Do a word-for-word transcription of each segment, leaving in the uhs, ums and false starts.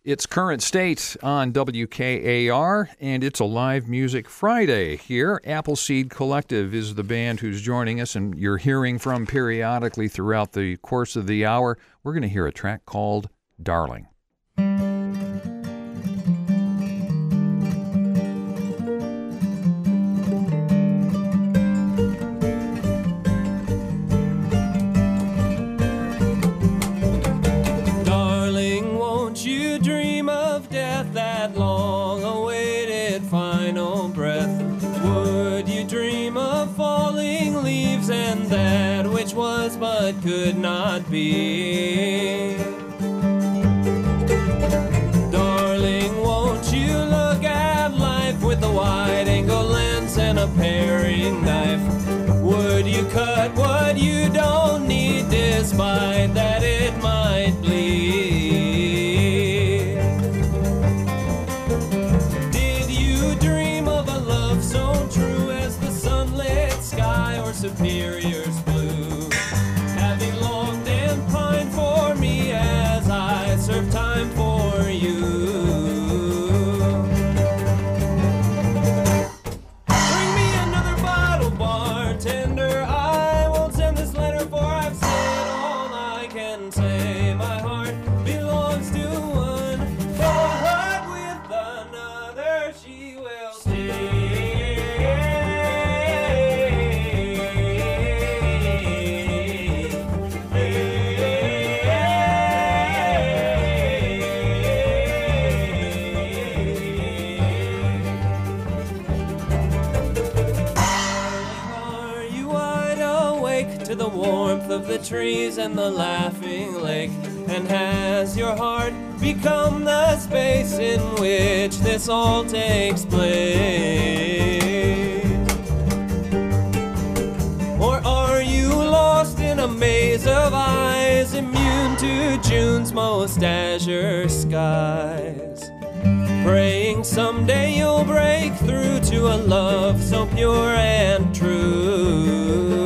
It's Current State on W K A R, and it's a live music Friday here. Appleseed Collective is the band who's joining us, and you're hearing from periodically throughout the course of the hour. We're going to hear a track called Darling. Long-awaited final breath. Would you dream of falling leaves and that which was but could not be? Darling, won't you look at life with a wide-angle lens and a paring knife? Would you cut what you don't need despite that it might bleed? Superior's blue. Have you longed and pined for me as I serve time for you? Bring me another bottle, bartender. I won't send this letter, for I've said all I can say. My heart belongs to one, but with another she will stay. The warmth of the trees and the laughing lake, and has your heart become the space in which this all takes place? Or are you lost in a maze of eyes, immune to June's most azure skies, praying someday you'll break through to a love so pure and true?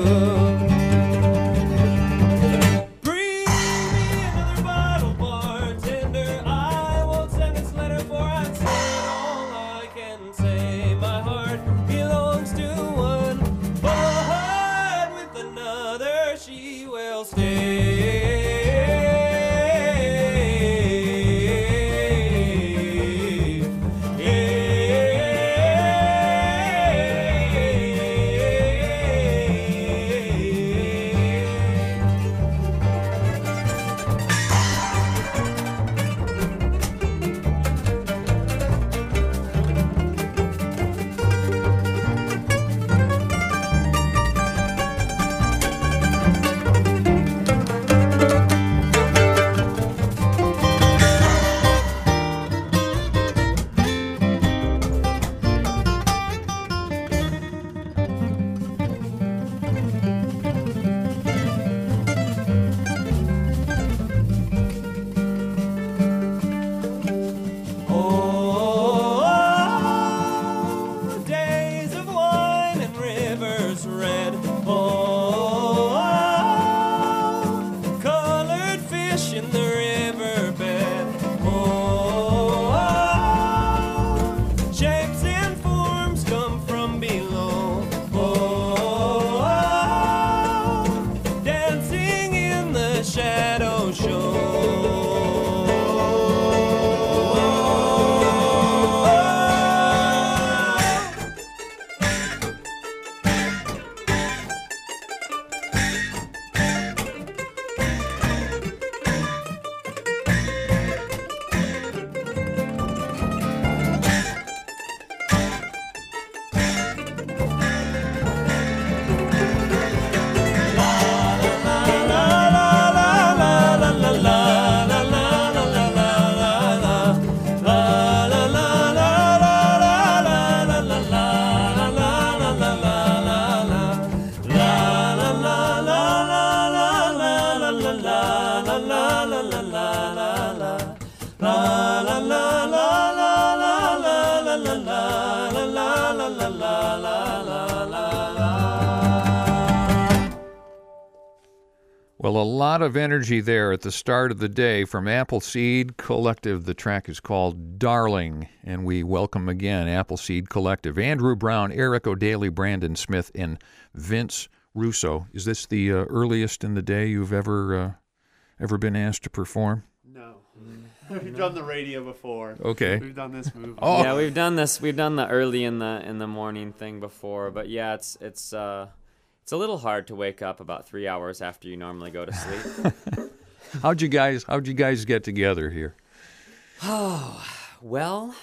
Well, a lot of energy there at the start of the day from Appleseed Collective. The track is called Darling, and we welcome again Appleseed Collective. Andrew Brown, Eric O'Daly, Brandon Smith, and Vince Russo. Is this the uh, earliest in the day you've ever uh, ever been asked to perform? No. We've done the radio before. Okay. We've done this movie. Oh. Yeah, we've done this. We've done the early in the in the morning thing before, but yeah, it's it's uh, it's a little hard to wake up about three hours after you normally go to sleep. How'd you guys How'd you guys get together here? Oh, well,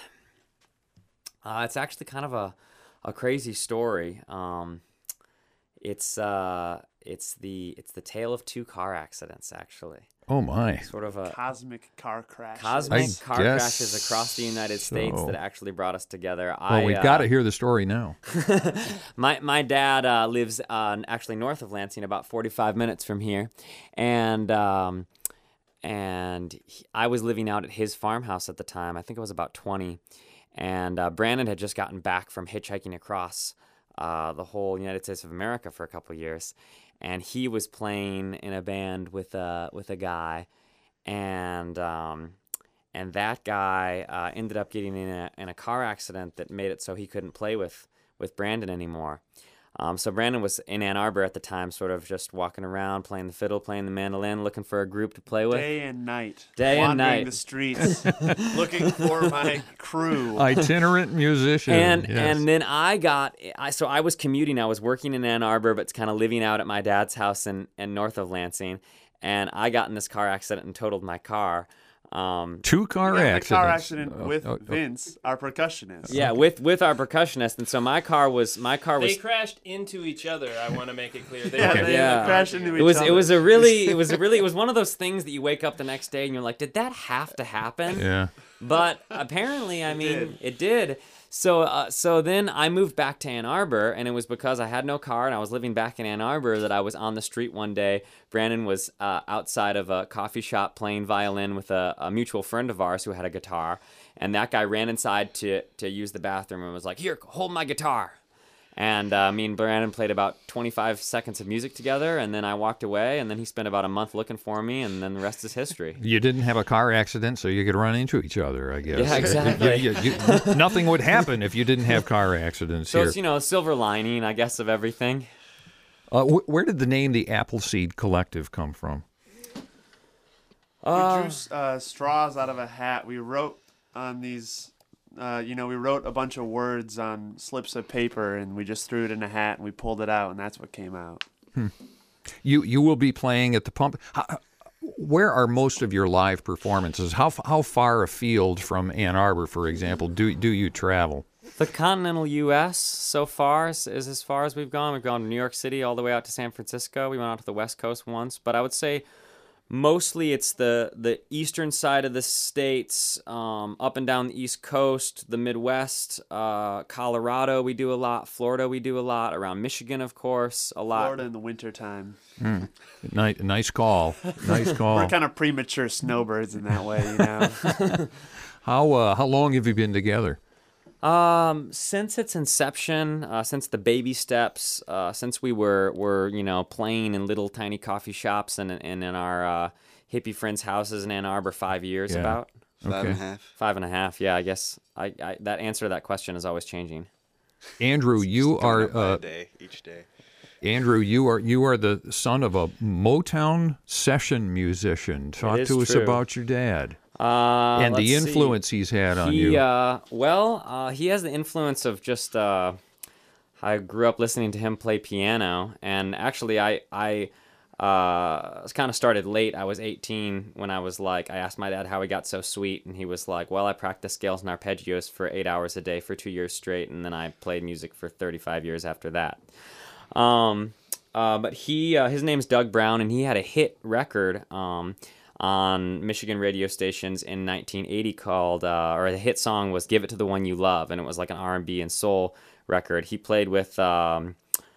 uh, it's actually kind of a a crazy story. Um, it's uh, it's the it's the tale of two car accidents, actually. Oh my! Sort of a Cosmic car crash. cosmic I car guess crashes across the United States so. that actually brought us together. Well, I, we've uh, got to hear the story now. my my dad uh, lives uh, actually north of Lansing, about forty-five minutes from here, and um, and he, I was living out at his farmhouse at the time. I think I was about twenty, and uh, Brandon had just gotten back from hitchhiking across uh, the whole United States of America for a couple of years, and he was playing in a band with a with a guy, and um, and that guy uh, ended up getting in a in a car accident that made it so he couldn't play with with Brandon anymore. Um, so Brandon was in Ann Arbor at the time, sort of just walking around, playing the fiddle, playing the mandolin, looking for a group to play with. Day and night. Day and Wandering night. the streets, looking for my crew. Itinerant musician. And yes. and then I got I so I was commuting. I was working in Ann Arbor, but kind of living out at my dad's house in, in north of Lansing. And I got in this car accident and totaled my car. Um, Two car We got in a accidents. car accident Oh, with oh, oh. Vince, our percussionist. yeah, with with our percussionist. And so my car was my car They was. crashed into each other. I want to make it clear. They Yeah, were they Yeah. crashed into each It was other. it was a really it was a really it was one of those things that you wake up the next day and you're like, did that have to happen? Yeah. But apparently, I mean, did. it did. So, uh, so then I moved back to Ann Arbor, and it was because I had no car and I was living back in Ann Arbor that I was on the street one day. Brandon was uh, outside of a coffee shop playing violin with a, a mutual friend of ours who had a guitar, and that guy ran inside to to use the bathroom and was like, "Here, hold my guitar." And uh, me and Brandon played about twenty-five seconds of music together, and then I walked away, and then he spent about a month looking for me, and then the rest is history. You didn't have a car accident, so you could run into each other, I guess. Yeah, exactly. You- you- you- nothing would happen if you didn't have car accidents So here. it's, you know, a silver lining, I guess, of everything. Uh, wh- where did the name the Appleseed Collective come from? We drew uh, straws out of a hat. We wrote on these, uh, you know, we wrote a bunch of words on slips of paper, and we just threw it in a hat, and we pulled it out, and that's what came out. You you will be playing at the Pump. How, where are most of your live performances? How f- how far afield from Ann Arbor, for example, do do you travel? The continental U S so far is, is as far as we've gone. We've gone to New York City all the way out to San Francisco. We went out to the West Coast once, but I would say mostly it's the, the eastern side of the states, um, up and down the East Coast, the Midwest, uh, Colorado we do a lot, Florida we do a lot, around Michigan, of course, a lot. Florida in the wintertime. Nice, nice call. Nice call. We're kind of premature snowbirds in that way, you know. How uh, how long have you been together? Um, since its inception, uh, since the baby steps, uh, since we were, were, you know, playing in little tiny coffee shops and, and in our uh, hippie friends' houses in Ann Arbor, five years Yeah. about. Five Okay. and a half. Five and a half, yeah, I guess. I, I That answer to that question is always changing. Andrew, you Coming are up by a uh, day each day. Andrew, you are you are the son of a Motown session musician. Talk is to us true. about your dad Uh, and the let's see. influence he's had on He, you. uh, well, uh, he has the influence of just, uh, I grew up listening to him play piano, and actually I, I, uh, kind of started late. I was eighteen when I was like, I asked my dad how he got so sweet, and he was like, well, I practiced scales and arpeggios for eight hours a day for two years straight, and then I played music for thirty-five years after that. Um, uh, but he, uh, his name's Doug Brown, and he had a hit record, um, on Michigan radio stations in nineteen eighty called, uh, or the hit song was "Give It to the One You Love," and it was like an R and B and soul record. He played with um,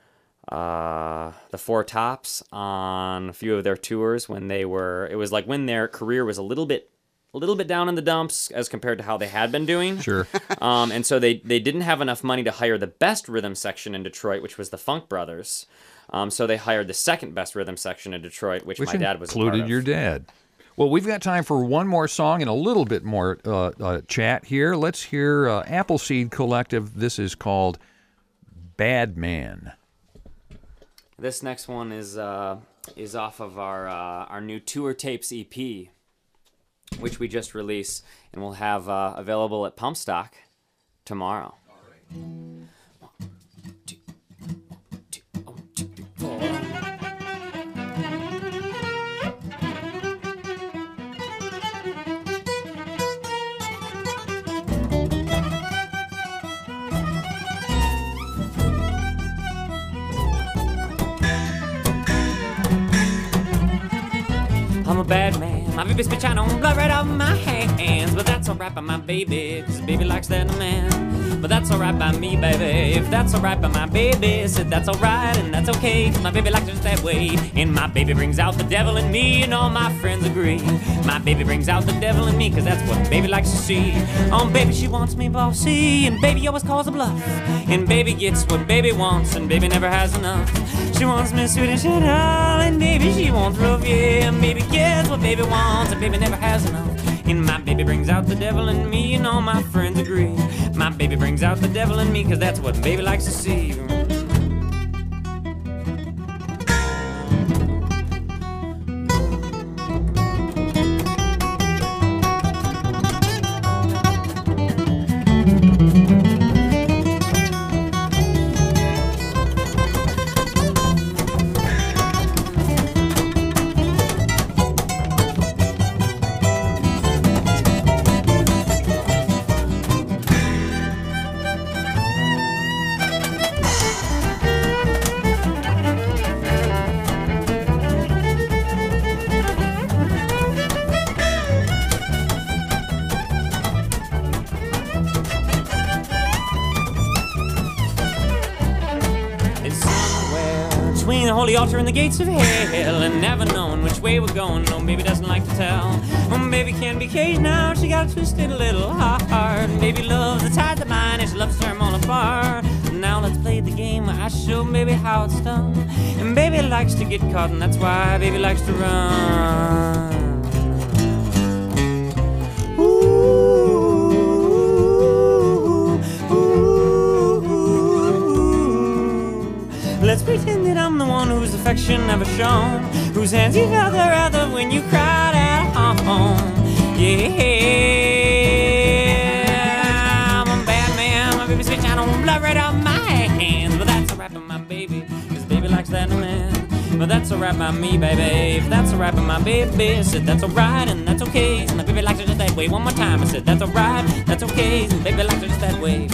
uh, the Four Tops on a few of their tours when they were. It was like when their career was a little bit a little bit down in the dumps as compared to how they had been doing. Sure. Um, and so they, they didn't have enough money to hire the best rhythm section in Detroit, which was the Funk Brothers. Um, so they hired the second best rhythm section in Detroit, which, Which my dad was a part included of. your dad. Well, we've got time for one more song and a little bit more uh, uh, chat here. Let's hear uh, Appleseed Collective. This is called Bad Man. This next one is uh, is off of our uh, our new Tour Tapes E P, which we just released, and we'll have uh, available at Pump Stock tomorrow. All right. One, two, one, two, one, two, three, four. I'm a bad man, my baby's bitch, I don't blood right off my hands. But that's alright by my baby, cause baby likes that man. But that's alright by me, baby, if that's alright by my baby. Said that's alright and that's okay, cause my baby likes it just that way. And my baby brings out the devil in me, and all my friends agree. My baby brings out the devil in me, cause that's what baby likes to see. Oh, baby, she wants me bossy, and baby always calls a bluff. And baby gets what baby wants, and baby never has enough. She wants me sweet and shut up, and baby she wants rough, yeah. And baby gets what baby wants, and baby never has enough. And my baby brings out the devil in me, and all my friends agree. My baby brings out the devil in me, cause that's what baby likes to see. Between the holy altar and the gates of hell, and never knowing which way we're going, no, baby doesn't like to tell. Oh, baby can't be caged now, she got a twisted little heart. And baby loves the ties that bind, and she loves to tear them all apart. Now let's play the game where I show baby how it's done. And baby likes to get caught, and that's why baby likes to run. Let's pretend that I'm the one whose affection never shown, whose hands you held there other when you cried at home. Yeah, I'm a bad man, my baby's bitch, I don't blood right off my hands. But that's alright by my baby, cause baby likes that man. But that's alright by me, baby, if that's alright by my baby. I said that's alright and that's okay, and my baby likes it just that way. One more time, I said that's alright, that's okay, and baby likes it just that way.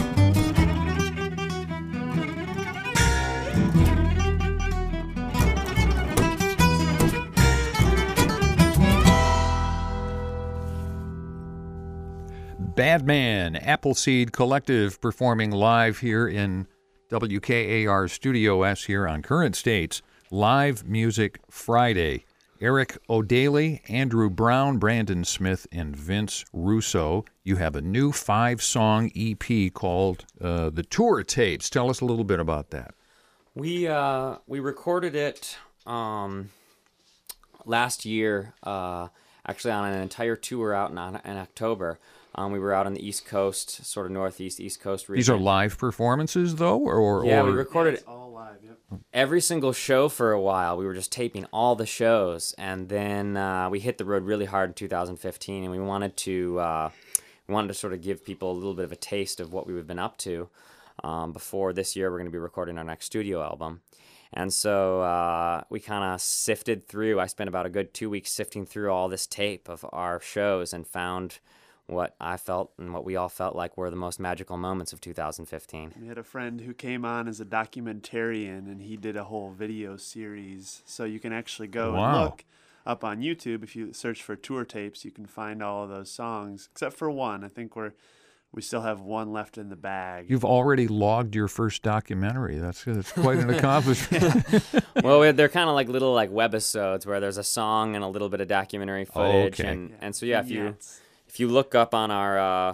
Bad Man, Appleseed Collective, performing live here in W K A R Studio S here on Current States Live Music Friday. Eric O'Daly, Andrew Brown, Brandon Smith, and Vince Russo. You have a new five-song E P called uh, The Tour Tapes. Tell us a little bit about that. We uh, we recorded it um, last year, uh, actually on an entire tour out in, in October. Um, we were out on the East Coast, sort of northeast, East Coast region. These are live performances, though? or Yeah, or... we recorded It's all live, yep. every single show for a while. We were just taping all the shows, and then uh, we hit the road really hard in two thousand fifteen, and we wanted to uh, we wanted to sort of give people a little bit of a taste of what we've been up to um, before this year. We're going to be recording our next studio album. And so uh, we kind of sifted through. I spent about a good two weeks sifting through all this tape of our shows and found what I felt and what we all felt like were the most magical moments of two thousand fifteen. We had a friend who came on as a documentarian, and he did a whole video series. So you can actually go Wow. and look up on YouTube. If you search for tour tapes, you can find all of those songs, except for one. I think we're we still have one left in the bag. You've already logged your first documentary. That's, that's quite an accomplishment. Well, we- they're kind of like little like webisodes where there's a song and a little bit of documentary footage, okay. and and so yeah, if you Vignettes. if you look up on our uh,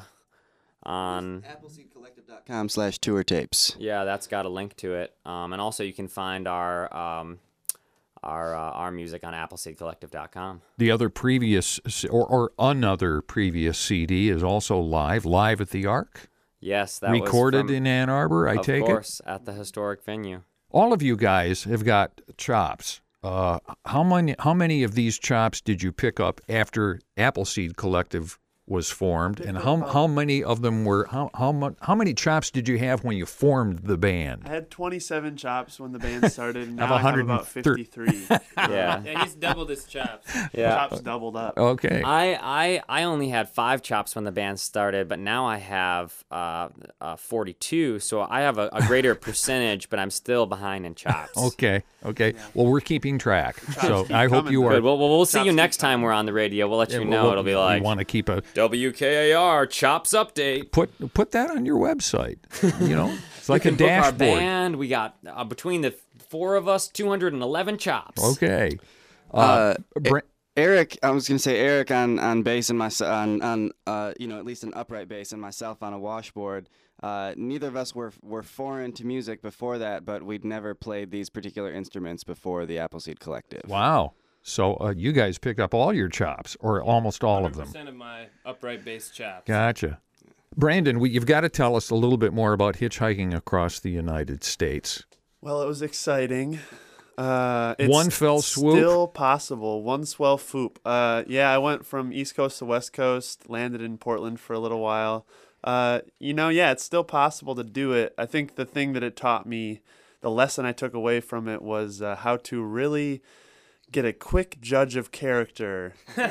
on appleseed collective dot com slash tour tapes. Yeah, that's got a link to it. Um, and also you can find our um, our uh, our music on appleseed collective dot com. The other previous or, or another previous C D is also live, live at the Ark. Yes, that recorded was from, in Ann Arbor. I of take course, it. at the historic venue. All of you guys have got chops. Uh, how many? How many of these chops did you pick up after Appleseed Collective was formed, and how how many of them were how how much how many chops did you have when you formed the band? I had twenty-seven chops when the band started, and I have now I have one hundred about thirty. fifty-three. Yeah. Yeah, he's doubled his chops. Yeah. Chops doubled up. Okay. I, I I only had five chops when the band started, but now I have uh, uh, forty-two, so I have a, a greater percentage, but I'm still behind in chops. Okay. Okay. Well, we're keeping track, so keep I hope coming, you though. are. Good. Well, well, we'll see Chops you keep next time coming. we're on the radio. We'll let you Yeah, know. well, It'll be we like want to keep a W K A R Chops Update. put put that on your website. You know, it's like You a can book our dashboard. band. We got uh, between the four of us, two hundred eleven chops. Okay. Uh, Uh, Bra- Eric, I was gonna say Eric on, on bass and my on on uh, you know, at least an upright bass, and myself on a washboard. Uh, neither of us were were foreign to music before that, but we'd never played these particular instruments before the Appleseed Collective. wow. So uh, you guys pick up all your chops, or almost all of them. one hundred percent of my upright bass chops. Gotcha. Brandon, we, you've got to tell us a little bit more about hitchhiking across the United States. Well, it was exciting. Uh, it's One fell swoop? Still possible. One swell swoop. Uh, yeah, I went from East Coast to West Coast, landed in Portland for a little while. Uh, you know, yeah, it's still possible to do it. I think the thing that it taught me, the lesson I took away from it was uh, how to really get a quick judge of character.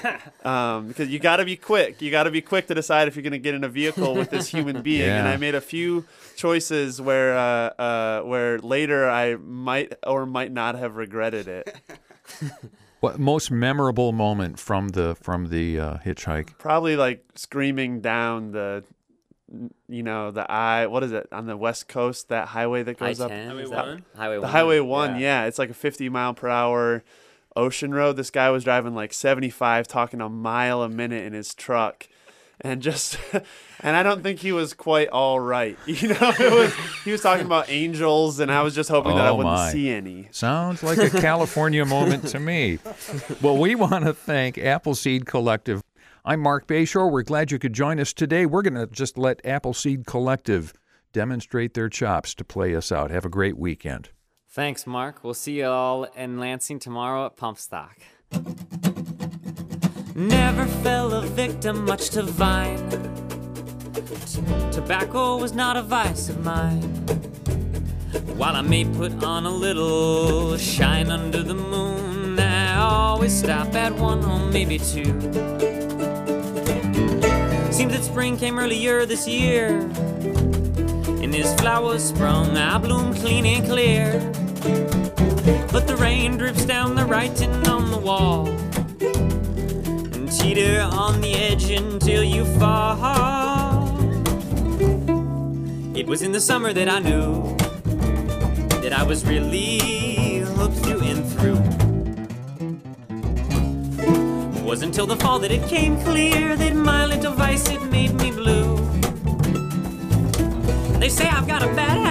um, because you got to be quick. You got to be quick to decide if you're going to get in a vehicle with this human being. Yeah. And I made a few choices where uh, uh, where later I might or might not have regretted it. What most memorable moment from the from the uh, hitchhike? Probably like screaming down the, you know, the I what is it on the West Coast, that highway that I goes up. ten, Highway is that- one? Highway The one. Highway One, yeah. It's like a fifty mile per hour ocean road. This guy was driving like seventy-five, talking a mile a minute in his truck, and just, and I don't think he was quite all right. You know, it was he was talking about angels, and I was just hoping that I Oh, wouldn't my. see any. Sounds like a California moment to me. Well, we want to thank Appleseed Collective. I'm Mark Bayshore. We're glad you could join us today. We're going to just let Appleseed Collective demonstrate their chops to play us out. Have a great weekend. Thanks, Mark. We'll see you all in Lansing tomorrow at Pump Stock. Never fell a victim much to vine. T- tobacco was not a vice of mine. While I may put on a little shine under the moon, I always stop at one or maybe two. Seems that spring came earlier this year, and as flowers sprung, I bloom clean and clear. But the rain drips down the writing on the wall, and teeter on the edge until you fall. It was in the summer that I knew that I was really hooked through and through. It was until the fall that it came clear that my little vice, it made me blue. They say I've got a bad